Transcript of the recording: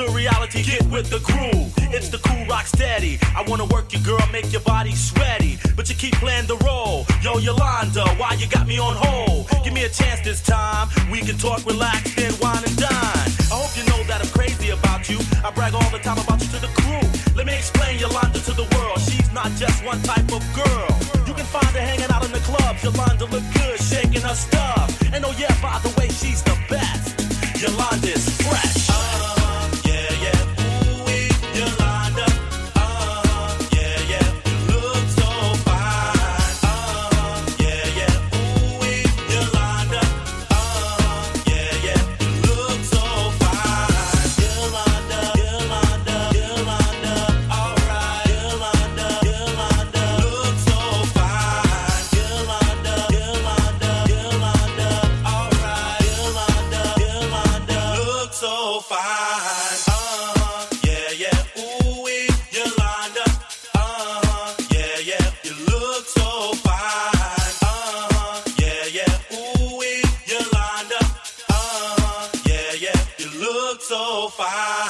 to reality, get with the groove. It's the cool rock steady. I wanna work your girl, make your body sweaty, but you keep playing the role. Yo, Yolanda, why you got me on hold? Give me a chance this time. We can talk, relax, then wine and dine. I hope you know that I'm crazy about you. I brag all the time about you to the crew. Let me explain Yolanda to the world. She's not just one type of girl. You can find her hanging out in the clubs. Yolanda look good, shaking her stuff. And oh yeah, by the way, she's the best. Yolanda's fresh. So fine.